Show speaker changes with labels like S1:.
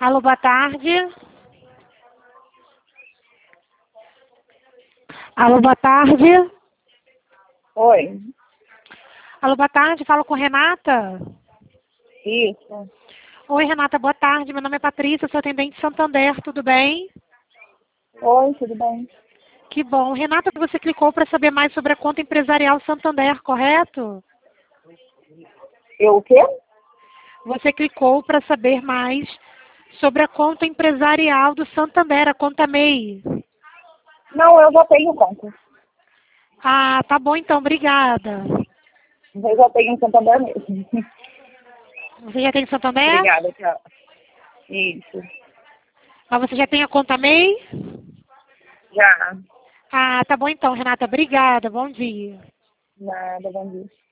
S1: Alô, boa tarde. Alô, boa tarde.
S2: Oi,
S1: Alô, boa tarde. Falo com Renata.
S2: isso.
S1: Oi, Renata, boa tarde. Meu nome é Patrícia, sou atendente de Santander, tudo bem?
S2: Oi, tudo bem?
S1: Que bom. Renata, você clicou para saber mais sobre a conta empresarial Santander, correto?
S2: Eu o quê?
S1: Você clicou para saber mais sobre a conta empresarial do Santander, a conta MEI.
S2: Não, eu já tenho conta.
S1: Ah, tá bom então, obrigada.
S2: Eu já tenho Santander mesmo.
S1: Você já tem Santander?
S2: Obrigada, tchau. Isso,
S1: Mas você já tem a conta MEI?
S2: já.
S1: Ah, tá bom então, Renata, obrigada. Bom dia.
S2: Nada, bom dia.